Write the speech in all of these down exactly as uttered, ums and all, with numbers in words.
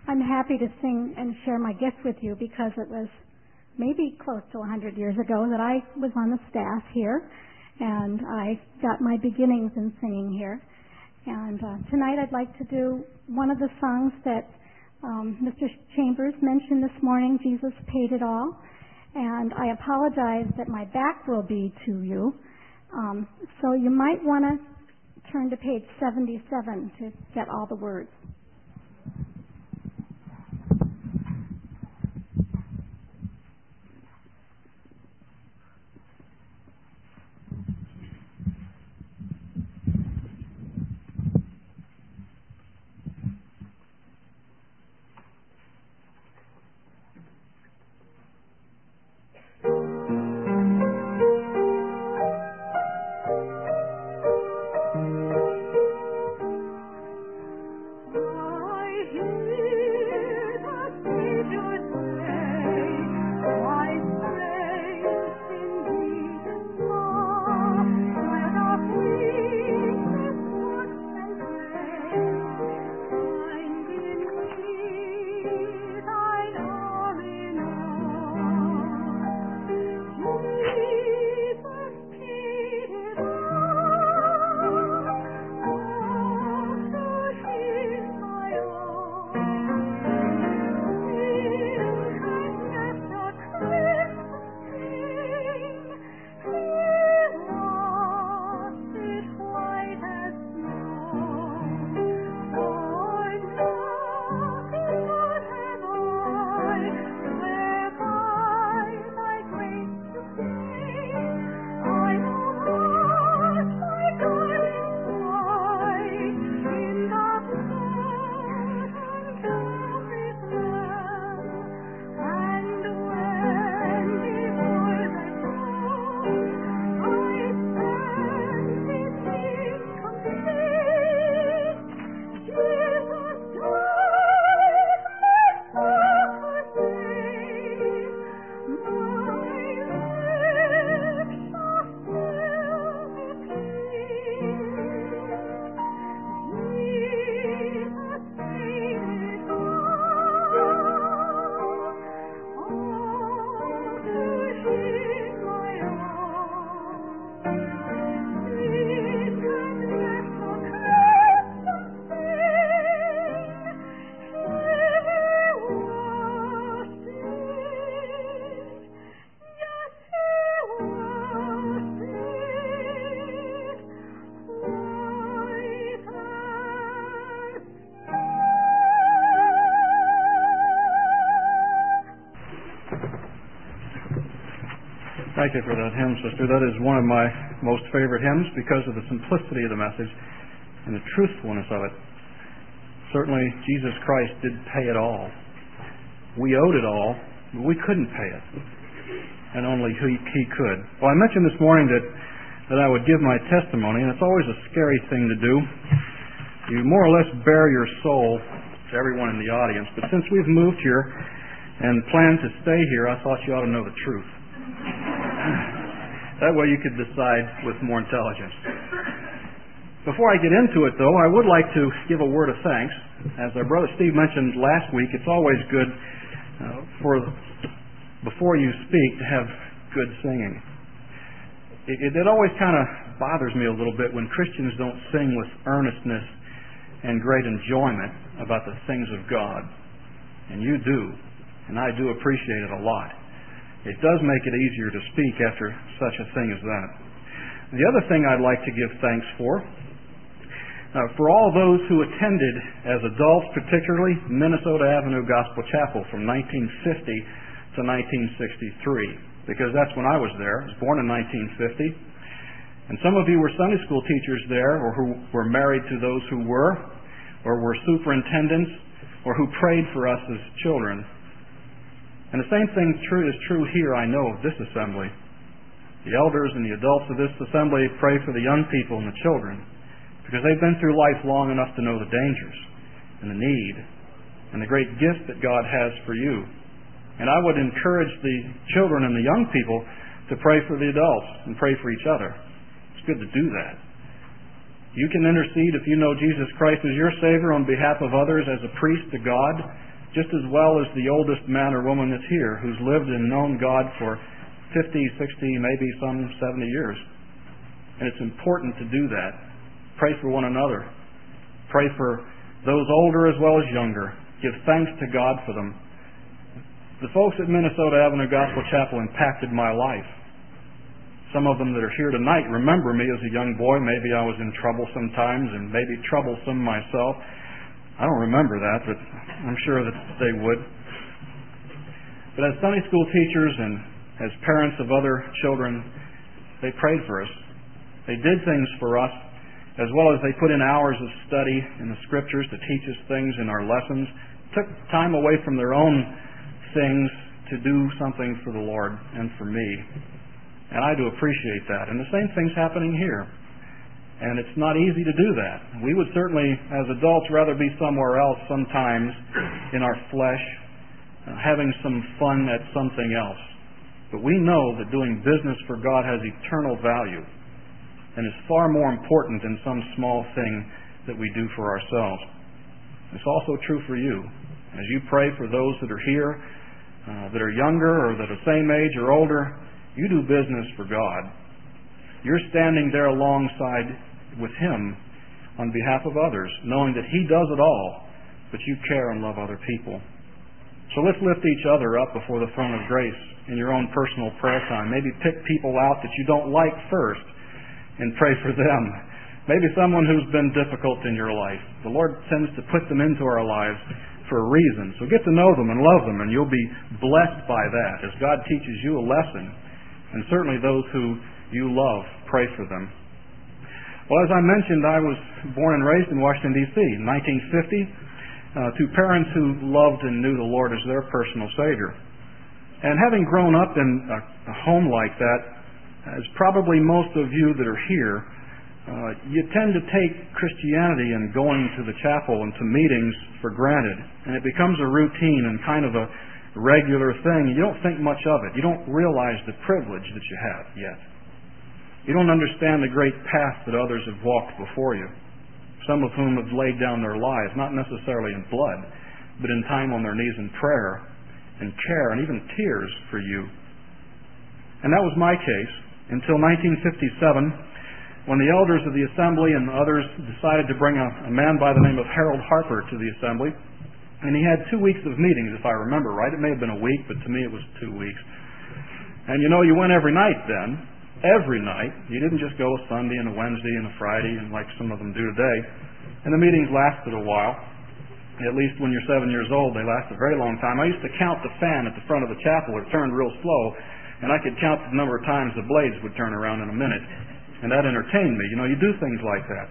I'm happy to sing and share my gift with you because it was maybe close to one hundred years ago that I was on the staff here, and I got my beginnings in singing here. And uh, tonight I'd like to do one of the songs that um, Mister Chambers mentioned this morning, Jesus Paid It All. And I apologize that my back will be to you. Um, so you might want to turn to page seventy-seven to get all the words. Thank you for that hymn, sister. That is one of my most favorite hymns because of the simplicity of the message and the truthfulness of it. Certainly, Jesus Christ did pay it all. We owed it all, but we couldn't pay it. And only He, he could. Well, I mentioned this morning that, that I would give my testimony, and it's always a scary thing to do. You more or less bare your soul to everyone in the audience. But since we've moved here and plan to stay here, I thought you ought to know the truth. That way you could decide with more intelligence. Before I get into it, though, I would like to give a word of thanks. As our brother Steve mentioned last week, it's always good uh, for before you speak to have good singing. It, it, it always kind of bothers me a little bit when Christians don't sing with earnestness and great enjoyment about the things of God. And you do, and I do appreciate it a lot. It does make it easier to speak after such a thing as that. The other thing I'd like to give thanks for, uh, for all those who attended as adults, particularly Minnesota Avenue Gospel Chapel from nineteen fifty to nineteen sixty-three, because that's when I was there. I was born in nineteen fifty. And some of you were Sunday school teachers there, or who were married to those who were, or were superintendents, or who prayed for us as children. And the same thing true is true here, I know, of this assembly. The elders and the adults of this assembly pray for the young people and the children because they've been through life long enough to know the dangers and the need and the great gift that God has for you. And I would encourage the children and the young people to pray for the adults and pray for each other. It's good to do that. You can intercede if you know Jesus Christ as your Savior on behalf of others as a priest to God just as well as the oldest man or woman that's here who's lived and known God for fifty, sixty, maybe some seventy years. And it's important to do that. Pray for one another. Pray for those older as well as younger. Give thanks to God for them. The folks at Minnesota Avenue Gospel Chapel impacted my life. Some of them that are here tonight remember me as a young boy. Maybe I was in trouble sometimes and maybe troublesome myself. I don't remember that, but I'm sure that they would. But as Sunday school teachers and as parents of other children, they prayed for us. They did things for us, as well as they put in hours of study in the Scriptures to teach us things in our lessons, took time away from their own things to do something for the Lord and for me. And I do appreciate that. And the same thing's happening here. And it's not easy to do that. We would certainly, as adults, rather be somewhere else sometimes in our flesh, uh, having some fun at something else. But we know that doing business for God has eternal value and is far more important than some small thing that we do for ourselves. It's also true for you. As you pray for those that are here, uh, that are younger or that are the same age or older, you do business for God. You're standing there alongside with Him on behalf of others, knowing that He does it all, but you care and love other people. So let's lift each other up before the throne of grace in your own personal prayer time. Maybe pick people out that you don't like first and pray for them. Maybe someone who's been difficult in your life. The Lord tends to put them into our lives for a reason. So get to know them and love them, and you'll be blessed by that as God teaches you a lesson. And certainly those who you love, pray for them. Well, as I mentioned, I was born and raised in Washington, D C in nineteen fifty uh, to parents who loved and knew the Lord as their personal Savior. And having grown up in a, a home like that, as probably most of you that are here, uh, you tend to take Christianity and going to the chapel and to meetings for granted. And it becomes a routine and kind of a regular thing. You don't think much of it. You don't realize the privilege that you have yet. You don't understand the great path that others have walked before you, some of whom have laid down their lives, not necessarily in blood, but in time on their knees in prayer and care and even tears for you. And that was my case until nineteen fifty-seven, when the elders of the assembly and others decided to bring a, a man by the name of Harold Harper to the assembly. And he had two weeks of meetings, if I remember right. It may have been a week, but to me it was two weeks. And you know, you went every night then. Every night. You didn't just go a Sunday and a Wednesday and a Friday, and like some of them do today. And the meetings lasted a while. At least when you're seven years old, they last a very long time. I used to count the fan at the front of the chapel. It turned real slow, and I could count the number of times the blades would turn around in a minute. And that entertained me. You know, you do things like that.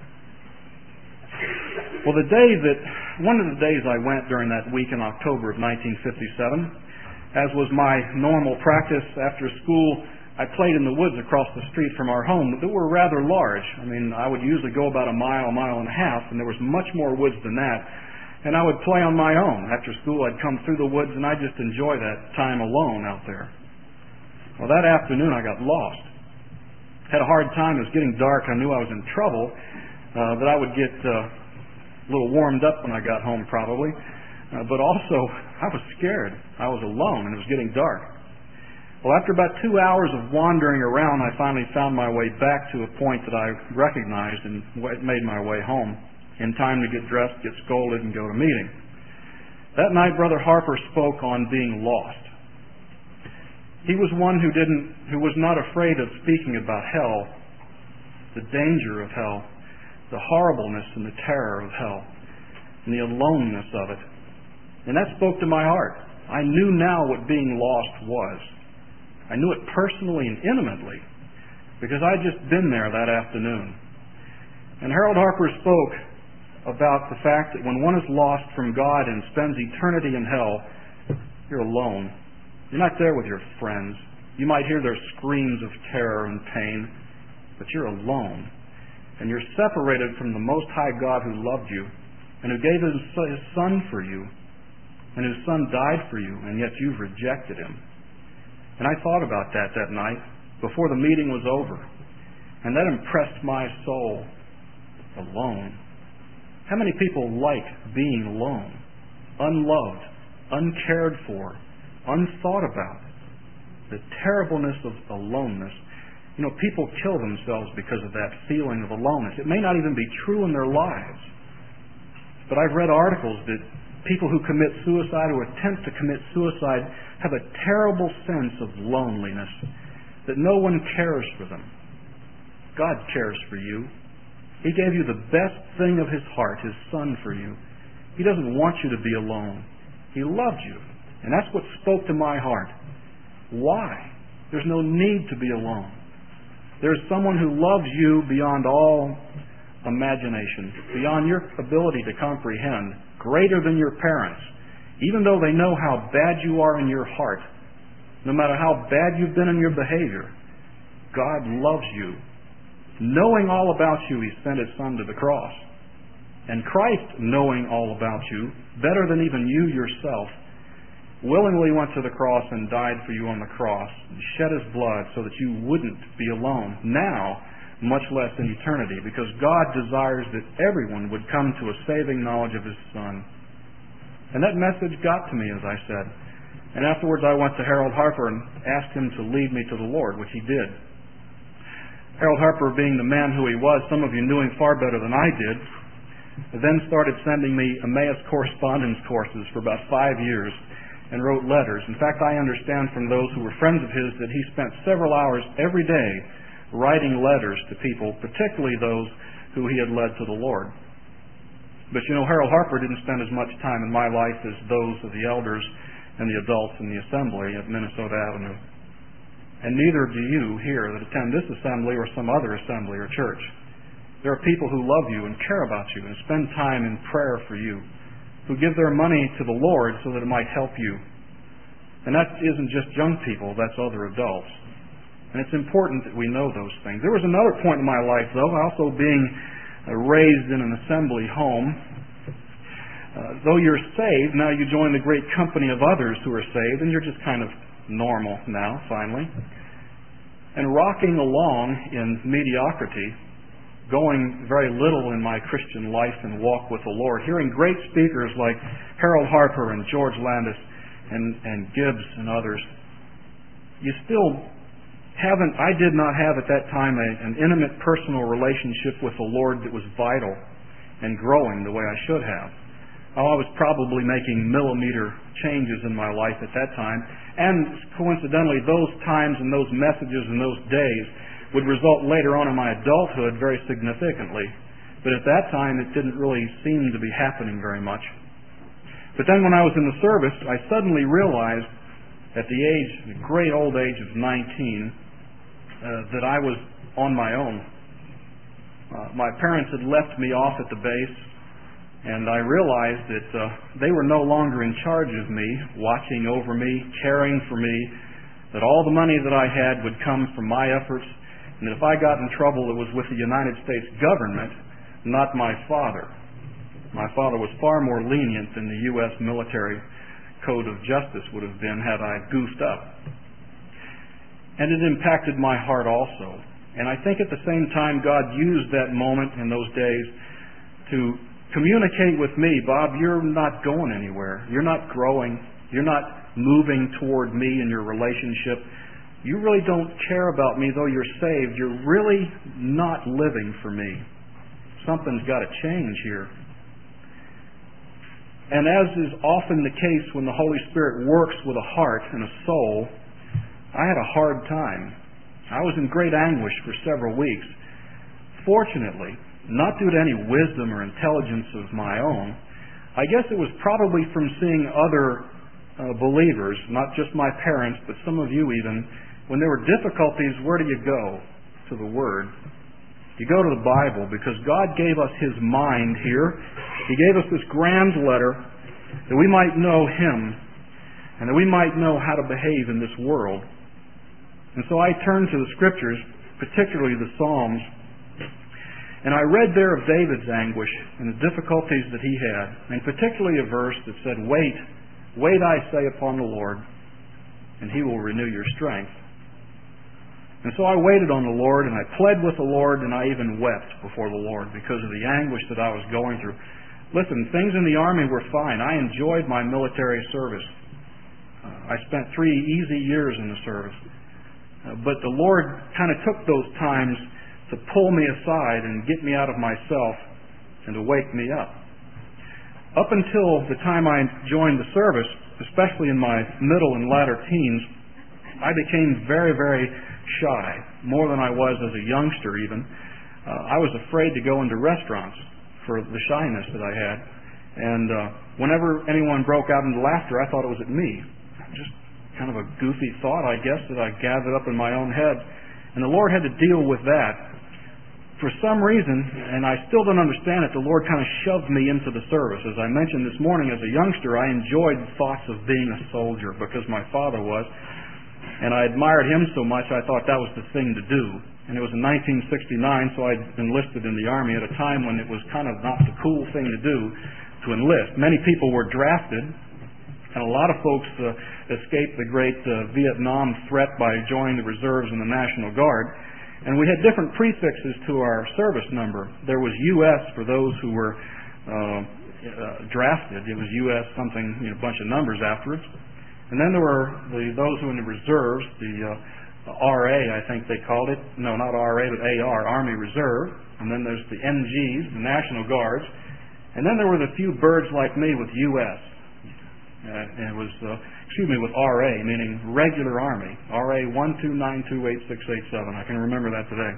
Well, the day that, one of the days I went during that week in October of nineteen fifty-seven, as was my normal practice after school, I played in the woods across the street from our home that were rather large. I mean, I would usually go about a mile, a mile and a half, and there was much more woods than that. And I would play on my own. After school, I'd come through the woods, and I'd just enjoy that time alone out there. Well, that afternoon, I got lost. Had a hard time. It was getting dark. I knew I was in trouble, uh, that I would get uh, a little warmed up when I got home, probably. Uh, but also, I was scared. I was alone, and it was getting dark. Well, after about two hours of wandering around, I finally found my way back to a point that I recognized and made my way home in time to get dressed, get scolded, and go to meeting. That night, Brother Harper spoke on being lost. He was one who didn't, who was not afraid of speaking about hell, the danger of hell, the horribleness and the terror of hell, and the aloneness of it. And that spoke to my heart. I knew now what being lost was. I knew it personally and intimately because I'd just been there that afternoon. And Harold Harper spoke about the fact that when one is lost from God and spends eternity in hell, you're alone. You're not there with your friends. You might hear their screams of terror and pain, but you're alone. And you're separated from the Most High God who loved you and who gave His Son for you, and whose Son died for you, and yet you've rejected Him. And I thought about that that night before the meeting was over. And that impressed my soul. Alone. How many people like being alone, unloved, uncared for, unthought about. The terribleness of aloneness. You know, people kill themselves because of that feeling of aloneness. It may not even be true in their lives. But I've read articles that people who commit suicide or attempt to commit suicide have a terrible sense of loneliness, that no one cares for them. God cares for you. He gave you the best thing of His heart, His Son, for you. He doesn't want you to be alone. He loves you. And that's what spoke to my heart. Why? There's no need to be alone. There's someone who loves you beyond all imagination, beyond your ability to comprehend, greater than your parents. Even though they know how bad you are in your heart, no matter how bad you've been in your behavior, God loves you. Knowing all about you, He sent His Son to the cross. And Christ, knowing all about you, better than even you yourself, willingly went to the cross and died for you on the cross, and shed His blood so that you wouldn't be alone now, much less in eternity, because God desires that everyone would come to a saving knowledge of His Son. And that message got to me, as I said. And afterwards I went to Harold Harper and asked him to lead me to the Lord, which he did. Harold Harper, being the man who he was, some of you knew him far better than I did, then started sending me Emmaus correspondence courses for about five years and wrote letters. In fact, I understand from those who were friends of his that he spent several hours every day writing letters to people, particularly those who he had led to the Lord. But you know, Harold Harper didn't spend as much time in my life as those of the elders and the adults in the assembly at Minnesota Avenue. And neither do you here that attend this assembly or some other assembly or church. There are people who love you and care about you and spend time in prayer for you, who give their money to the Lord so that it might help you. And that isn't just young people, that's other adults. And it's important that we know those things. There was another point in my life, though, also being uh, raised in an assembly home. Uh, though you're saved, now you join the great company of others who are saved, and you're just kind of normal now, finally. And rocking along in mediocrity, going very little in my Christian life and walk with the Lord, hearing great speakers like Harold Harper and George Landis and, and Gibbs and others, you still haven't, I did not have at that time a, an intimate personal relationship with the Lord that was vital and growing the way I should have. Oh, I was probably making millimeter changes in my life at that time, and coincidentally, those times and those messages and those days would result later on in my adulthood very significantly. But at that time, it didn't really seem to be happening very much. But then when I was in the service, I suddenly realized at the age, the great old age of nineteen, uh, that I was on my own. Uh, my parents had left me off at the base, and I realized that uh, they were no longer in charge of me, watching over me, caring for me, that all the money that I had would come from my efforts, and that if I got in trouble, it was with the United States government, not my father. My father was far more lenient than the U S military code of justice would have been had I goofed up. And it impacted my heart also. And I think at the same time, God used that moment in those days to communicate with me, Bob, you're not going anywhere. You're not growing. You're not moving toward me in your relationship. You really don't care about me, though you're saved. You're really not living for me. Something's got to change here. And as is often the case when the Holy Spirit works with a heart and a soul, I had a hard time. I was in great anguish for several weeks. Fortunately, not due to any wisdom or intelligence of my own, I guess it was probably from seeing other uh, believers, not just my parents, but some of you even, when there were difficulties, where do you go? To the Word. You go to the Bible, because God gave us His mind here. He gave us this grand letter that we might know Him and that we might know how to behave in this world. And so I turned to the Scriptures, particularly the Psalms, and I read there of David's anguish and the difficulties that he had, and particularly a verse that said, Wait, wait I say upon the Lord, and He will renew your strength. And so I waited on the Lord, and I pled with the Lord, and I even wept before the Lord because of the anguish that I was going through. Listen, things in the Army were fine. I enjoyed my military service. Uh, I spent three easy years in the service. Uh, but the Lord kind of took those times to pull me aside and get me out of myself and to wake me up. Up until the time I joined the service, especially in my middle and latter teens, I became very, very shy, more than I was as a youngster even. Uh, I was afraid to go into restaurants for the shyness that I had. And uh, whenever anyone broke out into laughter, I thought it was at me. Just kind of a goofy thought, I guess, that I gathered up in my own head. And the Lord had to deal with that. For some reason, and I still don't understand it, the Lord kind of shoved me into the service. As I mentioned this morning, as a youngster, I enjoyed thoughts of being a soldier because my father was. And I admired him so much, I thought that was the thing to do. And it was in nineteen sixty-nine, so I enlisted in the Army at a time when it was kind of not the cool thing to do to enlist. Many people were drafted, and a lot of folks uh, escaped the great uh, Vietnam threat by joining the reserves in the National Guard. And we had different prefixes to our service number. There was U S for those who were uh, uh, drafted. It was U S something, you know, a bunch of numbers afterwards. And then there were the, those who were in the reserves, the uh, R A, I think they called it. No, not R A, but A R, Army Reserve. And then there's the N Gs, the National Guards. And then there were the few birds like me with U S. Uh, and it was, uh, excuse me, with R A, meaning regular Army. R A one two nine two eight six eight seven. I can remember that today.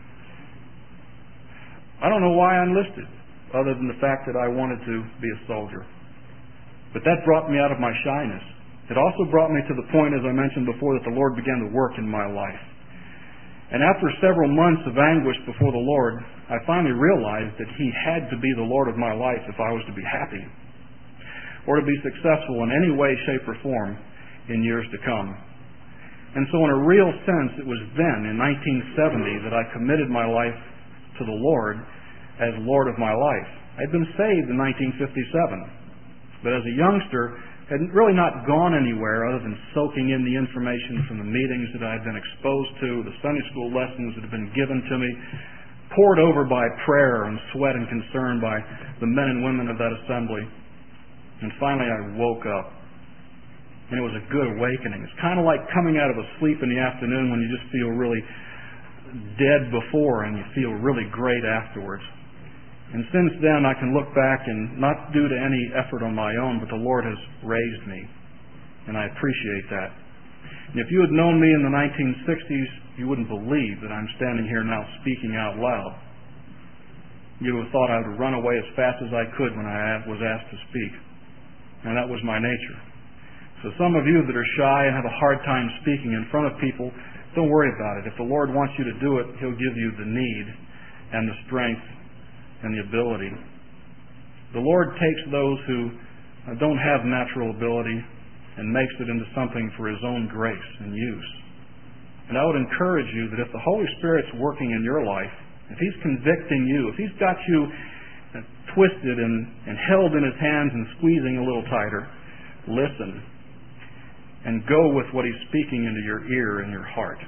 I don't know why I enlisted, other than the fact that I wanted to be a soldier. But that brought me out of my shyness. It also brought me to the point, as I mentioned before, that the Lord began to work in my life. And after several months of anguish before the Lord, I finally realized that He had to be the Lord of my life if I was to be happy or to be successful in any way, shape, or form in years to come. And so in a real sense, it was then, in nineteen seventy, that I committed my life to the Lord as Lord of my life. I'd been saved in nineteen fifty-seven, but as a youngster, had really not gone anywhere other than soaking in the information from the meetings that I had been exposed to, the Sunday school lessons that had been given to me, poured over by prayer and sweat and concern by the men and women of that assembly. And finally I woke up. And it was a good awakening. It's kind of like coming out of a sleep in the afternoon when you just feel really dead before and you feel really great afterwards. And since then, I can look back and not due to any effort on my own, but the Lord has raised me. And I appreciate that. And if you had known me in the nineteen sixties, you wouldn't believe that I'm standing here now speaking out loud. You would have thought I would run away as fast as I could when I was asked to speak. And that was my nature. So some of you that are shy and have a hard time speaking in front of people, don't worry about it. If the Lord wants you to do it, He'll give you the need and the strength and the ability. The Lord takes those who don't have natural ability and makes it into something for His own grace and use. And I would encourage you that if the Holy Spirit's working in your life, if He's convicting you, if He's got you twisted and, and held in His hands and squeezing a little tighter, listen and go with what He's speaking into your ear and your heart.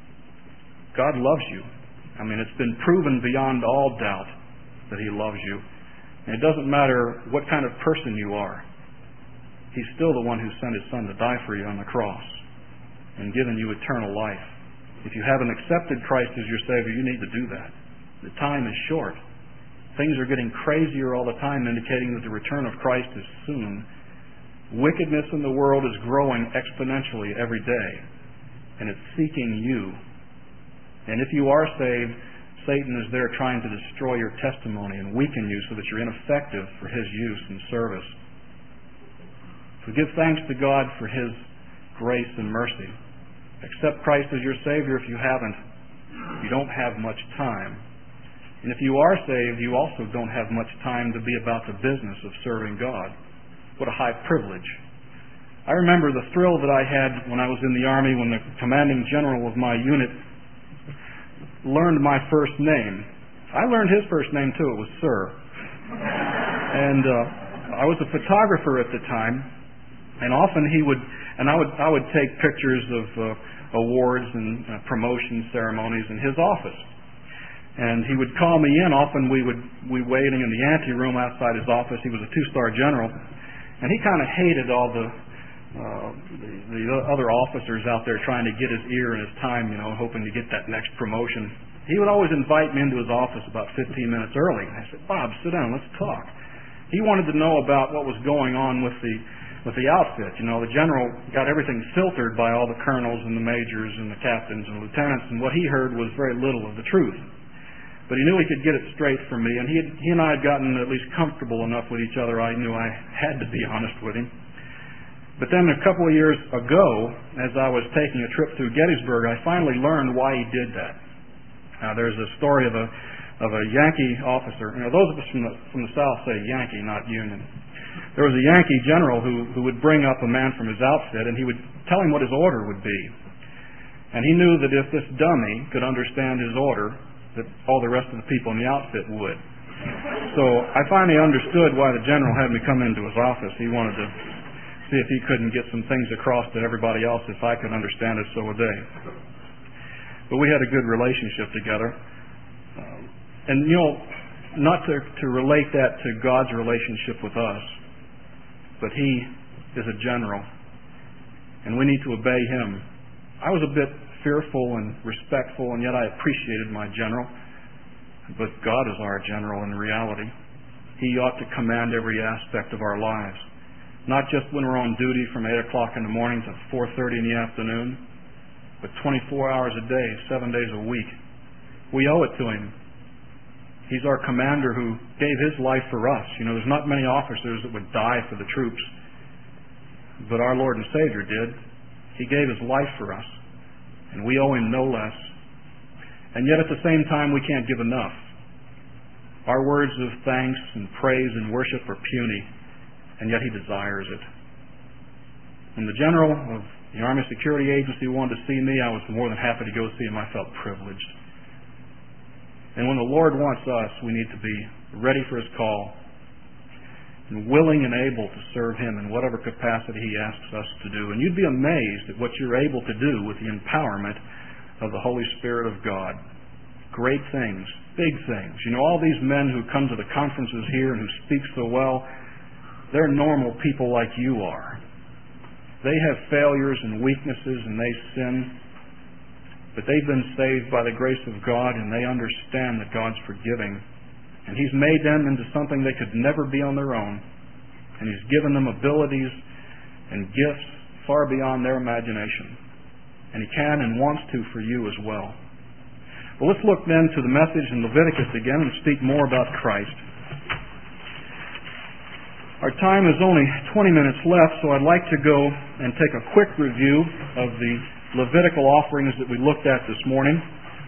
God loves you. I mean, it's been proven beyond all doubt that He loves you. And it doesn't matter what kind of person you are. He's still the one who sent His Son to die for you on the cross and given you eternal life. If you haven't accepted Christ as your Savior, you need to do that. The time is short. Things are getting crazier all the time, indicating that the return of Christ is soon. Wickedness in the world is growing exponentially every day, and it's seeking you. And if you are saved, Satan is there trying to destroy your testimony and weaken you so that you're ineffective for his use and service. So give thanks to God for His grace and mercy. Accept Christ as your Savior if you haven't. You don't have much time. And if you are saved, you also don't have much time to be about the business of serving God. What a high privilege. I remember the thrill that I had when I was in the Army when the commanding general of my unit learned my first name. I learned his first name too. It was Sir. And uh, I was a photographer at the time, and often he would, and I would, I would take pictures of uh, awards and uh, promotion ceremonies in his office. And he would call me in. Often we would we waiting in the anteroom outside his office. He was a two-star general, and he kind of hated all the, uh, the the other officers out there trying to get his ear and his time, you know, hoping to get that next promotion. He would always invite me into his office about fifteen minutes early. And I said, "Bob, sit down. Let's talk." He wanted to know about what was going on with the with the outfit. You know, the general got everything filtered by all the colonels and the majors and the captains and lieutenants, and what he heard was very little of the truth. But he knew he could get it straight from me, and he, had, he and I had gotten at least comfortable enough with each other. I knew I had to be honest with him. But then a couple of years ago, as I was taking a trip through Gettysburg, I finally learned why he did that. Now, there's a story of a of a Yankee officer. You know, those of us from the from the South say Yankee, not Union. There was a Yankee general who who would bring up a man from his outfit, and he would tell him what his order would be. And he knew that if this dummy could understand his order, that all the rest of the people in the outfit would. So I finally understood why the general had me come into his office. He wanted to see if he couldn't get some things across to everybody else. If I could understand it, so would they. But we had a good relationship together. Um, and, you know, not to, to relate that to God's relationship with us, but he is a general, and we need to obey him. I was a bit fearful and respectful, and yet I appreciated my general. But God is our general in reality. He ought to command every aspect of our lives, not just when we're on duty from eight o'clock in the morning to four thirty in the afternoon, but twenty-four hours a day, seven days a week. We owe it to him. He's our commander who gave his life for us. You know, there's not many officers that would die for the troops, but our Lord and Savior did. He gave his life for us, and we owe him no less. And yet at the same time, we can't give enough. Our words of thanks and praise and worship are puny, and yet he desires it. When the general of the Army Security Agency wanted to see me, I was more than happy to go see him. I felt privileged. And when the Lord wants us, we need to be ready for his call and willing and able to serve him in whatever capacity he asks us to do. And you'd be amazed at what you're able to do with the empowerment of the Holy Spirit of God. Great things, big things. You know, all these men who come to the conferences here and who speak so well, they're normal people like you are. They have failures and weaknesses and they sin, but they've been saved by the grace of God, and they understand that God's forgiving. And he's made them into something they could never be on their own. And he's given them abilities and gifts far beyond their imagination. And he can and wants to for you as well. Well, let's look then to the message in Leviticus again and speak more about Christ. Our time is only twenty minutes left, so I'd like to go and take a quick review of the Levitical offerings that we looked at this morning.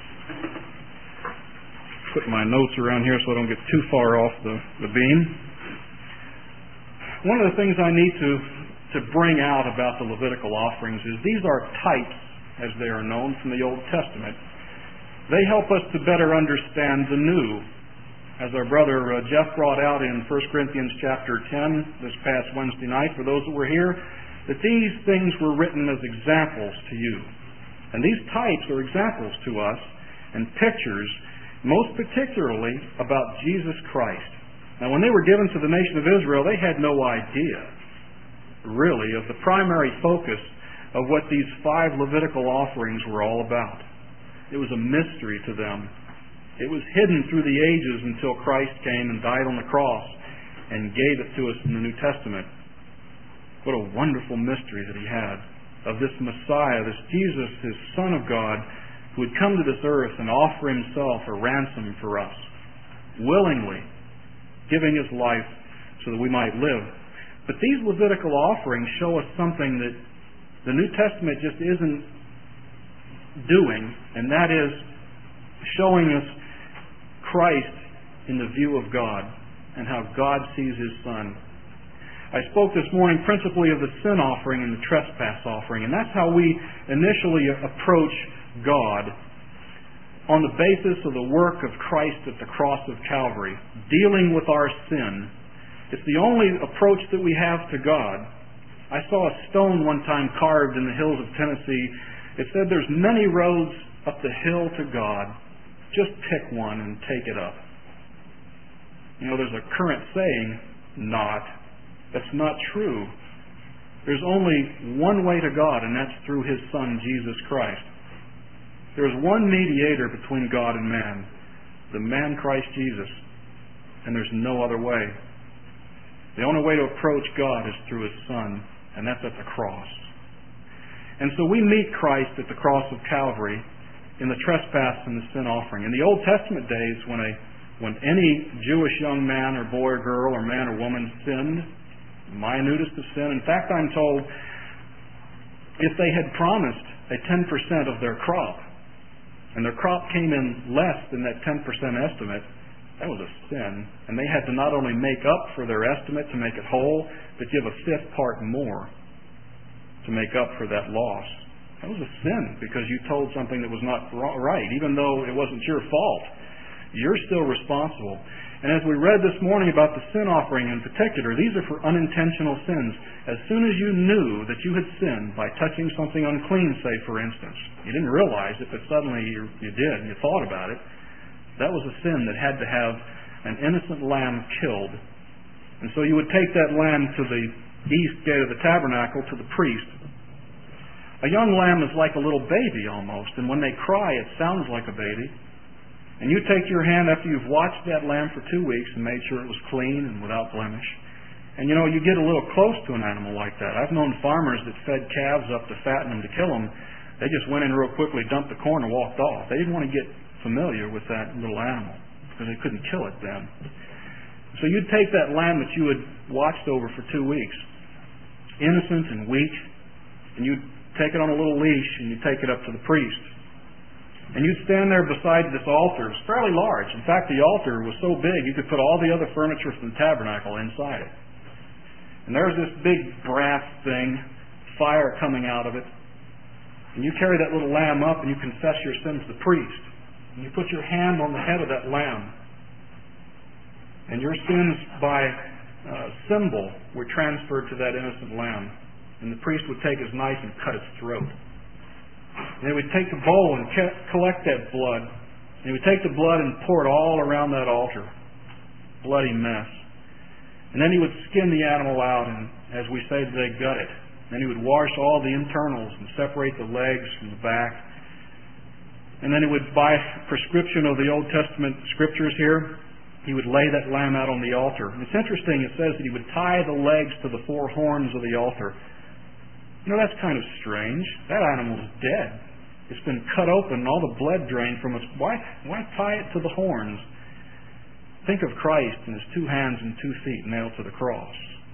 Put my notes around here so I don't get too far off the, the beam. One of the things I need to, to bring out about the Levitical offerings is these are types, as they are known, from the Old Testament. They help us to better understand the new. As our brother uh, Jeff brought out in First Corinthians chapter ten this past Wednesday night, for those that were here, that these things were written as examples to you. And these types are examples to us and pictures, most particularly about Jesus Christ. Now, when they were given to the nation of Israel, they had no idea, really, of the primary focus of what these five Levitical offerings were all about. It was a mystery to them. It was hidden through the ages until Christ came and died on the cross and gave it to us in the New Testament. What a wonderful mystery that he had of this Messiah, this Jesus, his Son of God, who would come to this earth and offer himself a ransom for us, willingly giving his life so that we might live. But these Levitical offerings show us something that the New Testament just isn't doing, and that is showing us Christ in the view of God and how God sees his Son. I spoke this morning principally of the sin offering and the trespass offering, and that's how we initially approach God, on the basis of the work of Christ at the cross of Calvary, dealing with our sin. It's the only approach that we have to God. I saw a stone one time carved in the hills of Tennessee. It said there's many roads up the hill to God, Just pick one and take it up. You know, there's a current saying, not. That's not true. There's only one way to God, and that's through His Son, Jesus Christ. There's one mediator between God and man, the man Christ Jesus, and there's no other way. The only way to approach God is through His Son, and that's at the cross. And so we meet Christ at the cross of Calvary in the trespass and the sin offering. In the Old Testament days, when a when any Jewish young man or boy or girl or man or woman sinned, minutest of sin, in fact, I'm told if they had promised a ten percent of their crop, and their crop came in less than that ten percent estimate, that was a sin. And they had to not only make up for their estimate to make it whole, but give a fifth part more to make up for that loss. That was a sin because you told something that was not right, even though it wasn't your fault. You're still responsible. And as we read this morning about the sin offering in particular, these are for unintentional sins. As soon as you knew that you had sinned by touching something unclean, say for instance, you didn't realize it, but suddenly you, you did, and you thought about it, that was a sin that had to have an innocent lamb killed. And so you would take that lamb to the east gate of the tabernacle to the priest. A young lamb is like a little baby almost, and when they cry it sounds like a baby. And you take your hand after you've watched that lamb for two weeks and made sure it was clean and without blemish. And you know, you get a little close to an animal like that. I've known farmers that fed calves up to fatten them to kill them. They just went in real quickly, dumped the corn, and walked off. They didn't want to get familiar with that little animal because they couldn't kill it then. So you'd take that lamb that you had watched over for two weeks, innocent and weak, and you'd take it on a little leash and you'd take it up to the priest. And you'd stand there beside this altar. It's fairly large. In fact, the altar was so big you could put all the other furniture from the tabernacle inside it. And there's this big brass thing, fire coming out of it. And you carry that little lamb up and you confess your sins to the priest. And you put your hand on the head of that lamb. And your sins by uh, symbol were transferred to that innocent lamb. And the priest would take his knife and cut its throat. And he would take the bowl and collect that blood. And he would take the blood and pour it all around that altar. Bloody mess. And then he would skin the animal out and, as we say today, gut it. Then he would wash all the internals and separate the legs from the back. And then he would, by prescription of the Old Testament scriptures here, he would lay that lamb out on the altar. And it's interesting, it says that he would tie the legs to the four horns of the altar. You know, that's kind of strange. That animal's dead. It's been cut open and all the blood drained from its... Why, why tie it to the horns? Think of Christ and His two hands and two feet nailed to the cross.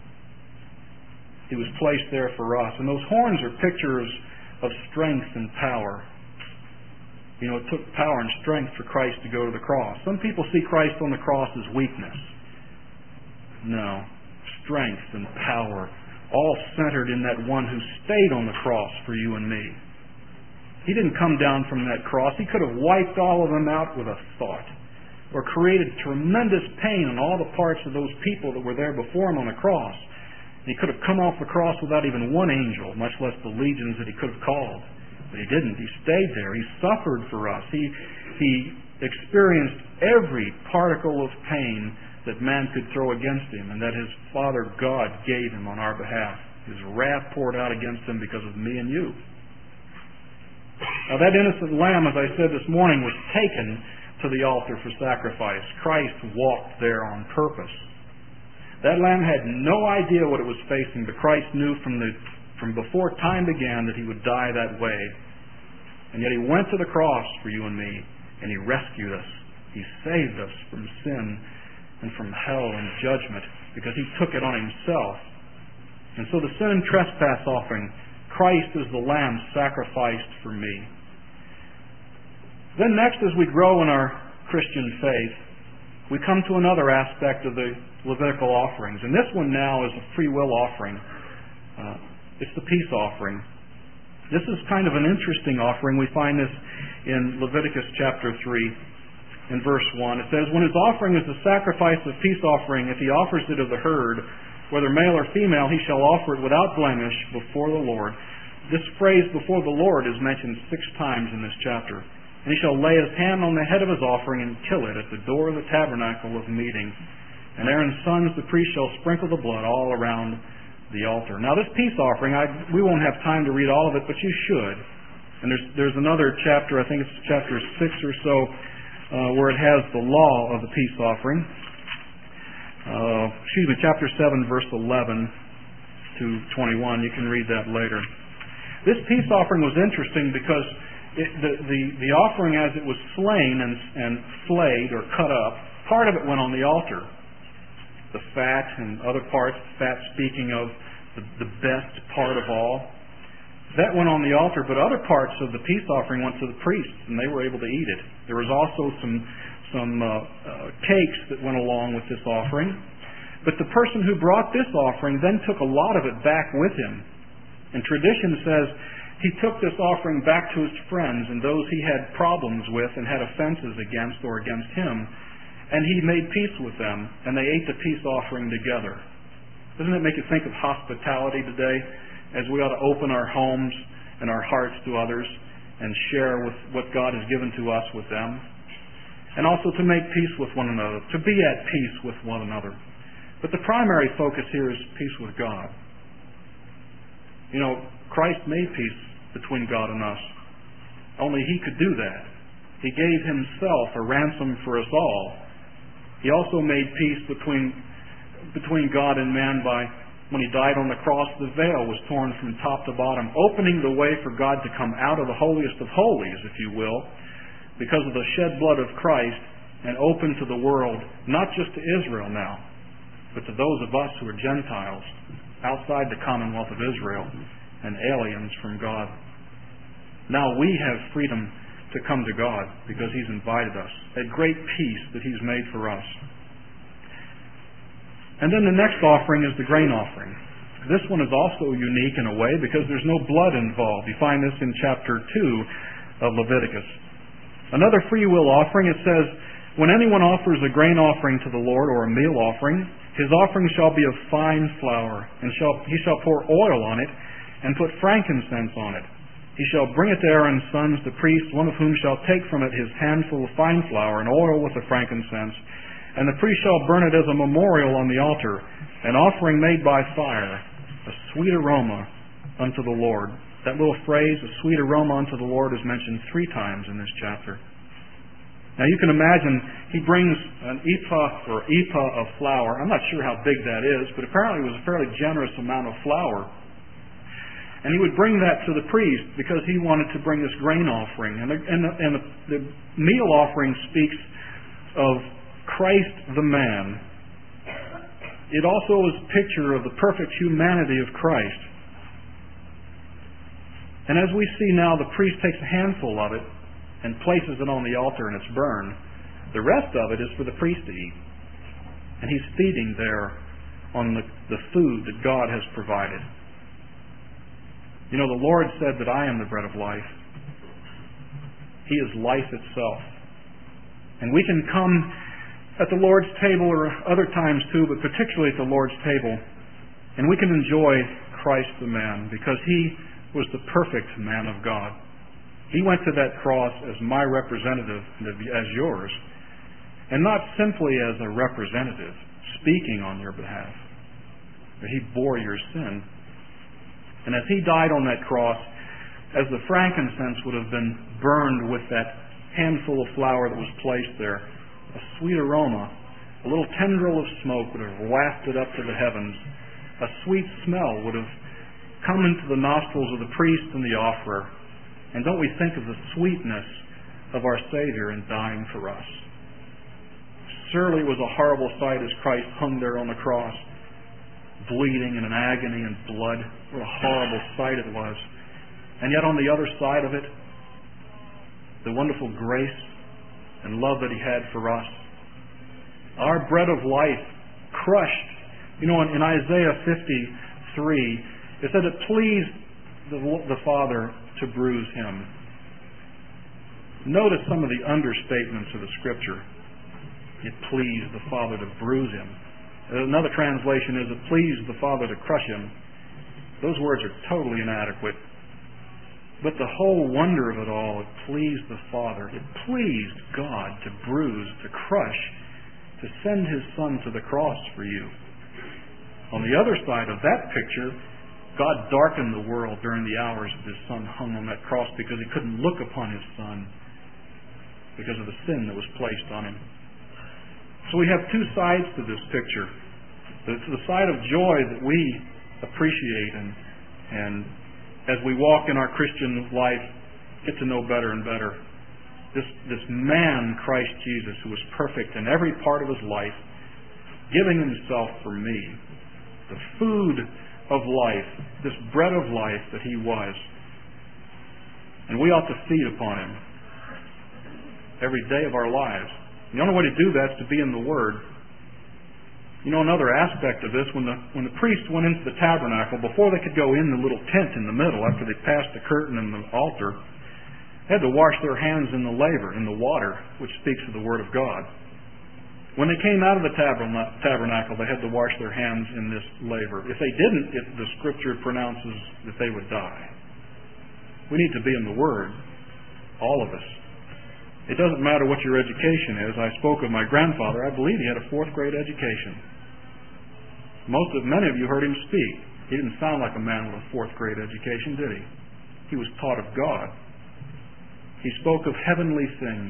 He was placed there for us. And those horns are pictures of strength and power. You know, it took power and strength for Christ to go to the cross. Some people see Christ on the cross as weakness. No. Strength and power, all centered in that one who stayed on the cross for you and me. He didn't come down from that cross. He could have wiped all of them out with a thought, or created tremendous pain on all the parts of those people that were there before Him on the cross. He could have come off the cross without even one angel, much less the legions that He could have called. But He didn't. He stayed there. He suffered for us. He, he experienced every particle of pain that man could throw against Him, and that His Father God gave Him on our behalf. His wrath poured out against Him because of me and you. Now that innocent lamb, as I said this morning, was taken to the altar for sacrifice. Christ walked there on purpose. That lamb had no idea what it was facing, but Christ knew from the from before time began that He would die that way. And yet He went to the cross for you and me, and He rescued us. He saved us from sin and from hell and judgment because He took it on Himself. And so the sin and trespass offering, Christ is the Lamb sacrificed for me. Then next, as we grow in our Christian faith, we come to another aspect of the Levitical offerings. And this one now is a free will offering. Uh, it's the peace offering. This is kind of an interesting offering. We find this in Leviticus chapter three. In verse one, it says, "When his offering is the sacrifice of peace offering, if he offers it of the herd, whether male or female, he shall offer it without blemish before the Lord." This phrase, "before the Lord," is mentioned six times in this chapter. And he shall lay his hand on the head of his offering and kill it at the door of the tabernacle of meeting. And Aaron's sons, the priests, shall sprinkle the blood all around the altar. Now this peace offering, I, we won't have time to read all of it, but you should. And there's, there's another chapter, I think it's chapter six or so, uh, where it has the law of the peace offering. Uh, excuse me, chapter seven, verse eleven to twenty-one. You can read that later. This peace offering was interesting because it, the, the, the offering as it was slain and, and flayed or cut up, part of it went on the altar. The fat and other parts, fat speaking of the, the best part of all, that went on the altar, but other parts of the peace offering went to the priests, and they were able to eat it. There was also some, some uh, uh, cakes that went along with this offering. But the person who brought this offering then took a lot of it back with him. And tradition says he took this offering back to his friends and those he had problems with and had offenses against or against him, and he made peace with them, and they ate the peace offering together. Doesn't it make you think of hospitality today, as we ought to open our homes and our hearts to others and share with what God has given to us with them? And also to make peace with one another, to be at peace with one another. But the primary focus here is peace with God. You know, Christ made peace between God and us. Only He could do that. He gave Himself a ransom for us all. He also made peace between, between God and man by, when He died on the cross, the veil was torn from top to bottom, opening the way for God to come out of the holiest of holies, if you will, because of the shed blood of Christ, and open to the world, not just to Israel now, but to those of us who are Gentiles, outside the commonwealth of Israel and aliens from God. Now we have freedom to come to God because He's invited us. A great peace that He's made for us. And then the next offering is the grain offering. This one is also unique in a way because there's no blood involved. You find this in chapter two of Leviticus. Another free will offering, it says, when anyone offers a grain offering to the Lord or a meal offering, his offering shall be of fine flour, and shall, he shall pour oil on it, and put frankincense on it. He shall bring it to Aaron's sons, the priests, one of whom shall take from it his handful of fine flour, and oil with the frankincense. And the priest shall burn it as a memorial on the altar, an offering made by fire, a sweet aroma unto the Lord. That little phrase, a sweet aroma unto the Lord, is mentioned three times in this chapter. Now you can imagine he brings an ephah or ephah of flour. I'm not sure how big that is, but apparently it was a fairly generous amount of flour. And he would bring that to the priest because he wanted to bring this grain offering. And the, and the, and the, the meal offering speaks of Christ the man. It also is a picture of the perfect humanity of Christ. And as we see now, the priest takes a handful of it and places it on the altar and it's burned. The rest of it is for the priest to eat. And he's feeding there on the, the food that God has provided. You know, the Lord said that I am the bread of life. He is life itself. And we can come at the Lord's table, or other times too, but particularly at the Lord's table, and we can enjoy Christ the man, because He was the perfect man of God. He went to that cross as my representative, as yours, and not simply as a representative, speaking on your behalf, but He bore your sin. And as He died on that cross, as the frankincense would have been burned with that handful of flour that was placed there, a sweet aroma, a little tendril of smoke would have wafted up to the heavens. A sweet smell would have come into the nostrils of the priest and the offerer. And don't we think of the sweetness of our Savior in dying for us? Surely it was a horrible sight as Christ hung there on the cross, bleeding and in agony and blood. What a horrible sight it was. And yet on the other side of it, the wonderful grace and love that He had for us. Our bread of life crushed. You know, in, in Isaiah fifty-three, it said it pleased the, the Father to bruise Him. Notice some of the understatements of the Scripture. It pleased the Father to bruise Him. Another translation is, it pleased the Father to crush Him. Those words are totally inadequate. But the whole wonder of it all, it pleased the Father. It pleased God to bruise, to crush, to send His Son to the cross for you. On the other side of that picture, God darkened the world during the hours that His Son hung on that cross because He couldn't look upon His Son because of the sin that was placed on Him. So we have two sides to this picture. It's the side of joy that we appreciate and, and as we walk in our Christian life, get to know better and better. This, this man, Christ Jesus, who was perfect in every part of His life, giving Himself for me, the food of life, this bread of life that He was. And we ought to feed upon Him every day of our lives. The only way to do that is to be in the Word. You know, another aspect of this, when the when the priests went into the tabernacle, before they could go in the little tent in the middle, after they passed the curtain and the altar, they had to wash their hands in the laver, in the water, which speaks of the Word of God. When they came out of the tabernacle, they had to wash their hands in this laver. If they didn't, it, the Scripture pronounces that they would die. We need to be in the Word, all of us. It doesn't matter what your education is. I spoke of my grandfather. I believe he had a fourth grade education. Most of, many of you heard him speak. He didn't sound like a man with a fourth grade education, did he? He was taught of God. He spoke of heavenly things.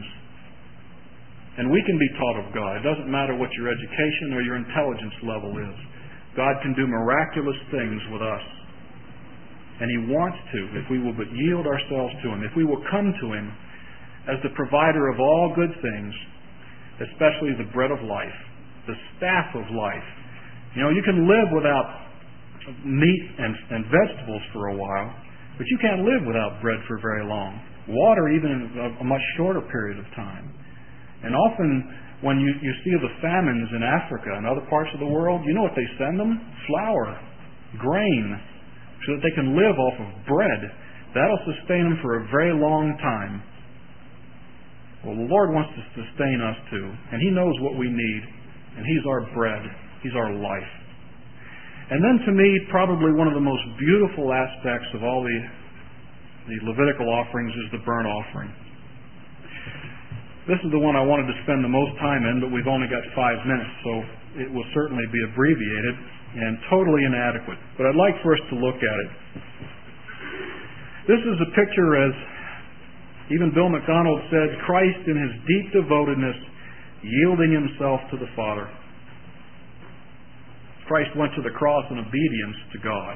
And we can be taught of God. It doesn't matter what your education or your intelligence level is. God can do miraculous things with us. And He wants to, if we will but yield ourselves to Him, if we will come to Him as the provider of all good things, especially the bread of life, the staff of life. You know, you can live without meat and, and vegetables for a while, but you can't live without bread for very long. Water, even in a, a much shorter period of time. And often, when you, you see the famines in Africa and other parts of the world, you know what they send them? Flour, grain, so that they can live off of bread. That'll sustain them for a very long time. Well, the Lord wants to sustain us too, and He knows what we need, and He's our bread. He's our life. And then to me, probably one of the most beautiful aspects of all the, the Levitical offerings is the burnt offering. This is the one I wanted to spend the most time in, but we've only got five minutes, so it will certainly be abbreviated and totally inadequate. But I'd like for us to look at it. This is a picture, as even Bill McDonald said, Christ in His deep devotedness, yielding Himself to the Father. Christ went to the cross in obedience to God.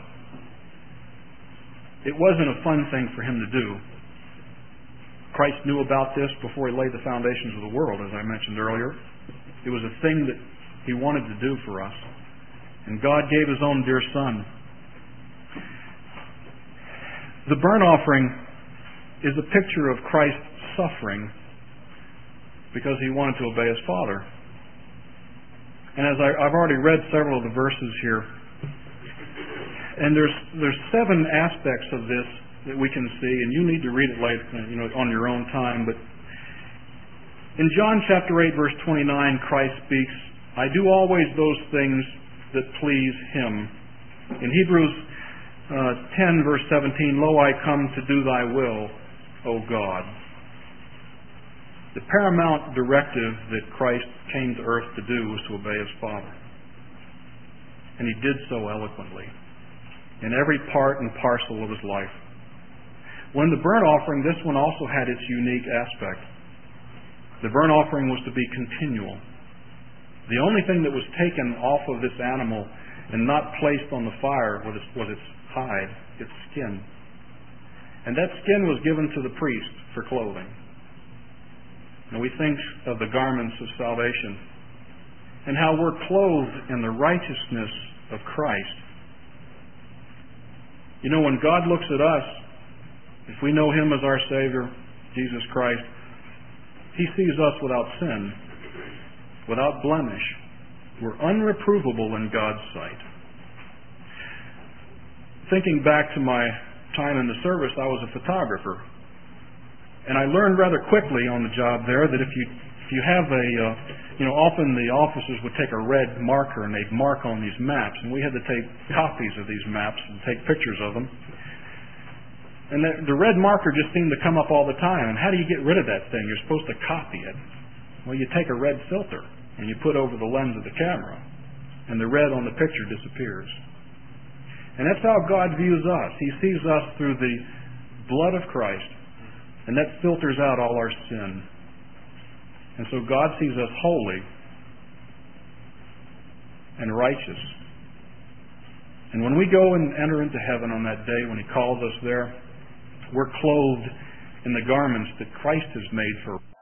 It wasn't a fun thing for Him to do. Christ knew about this before He laid the foundations of the world, as I mentioned earlier. It was a thing that He wanted to do for us. And God gave His own dear Son. The burnt offering is a picture of Christ's suffering because He wanted to obey His Father. And as I, I've already read several of the verses here, and there's there's seven aspects of this that we can see, and you need to read it later, you know, on your own time. But in John chapter eight, verse twenty-nine, Christ speaks, "I do always those things that please Him." In Hebrews uh, ten, verse seventeen, "Lo, I come to do Thy will, O God." The paramount directive that Christ came to earth to do was to obey His Father. And He did so eloquently in every part and parcel of His life. When the burnt offering, this one also had its unique aspect. The burnt offering was to be continual. The only thing that was taken off of this animal and not placed on the fire was its, was its hide, its skin. And that skin was given to the priest for clothing. And we think of the garments of salvation and how we're clothed in the righteousness of Christ. You know, when God looks at us, if we know Him as our Savior, Jesus Christ, He sees us without sin, without blemish. We're unreprovable in God's sight. Thinking back to my time in the service, I was a photographer. And I learned rather quickly on the job there that if you if you have a, uh, you know, often the officers would take a red marker and they'd mark on these maps, and we had to take copies of these maps and take pictures of them. And the, the red marker just seemed to come up all the time. And how do you get rid of that thing? You're supposed to copy it. Well, you take a red filter and you put over the lens of the camera, and the red on the picture disappears. And that's how God views us. He sees us through the blood of Christ, and that filters out all our sin. And so God sees us holy and righteous. And when we go and enter into heaven on that day, when He calls us there, we're clothed in the garments that Christ has made for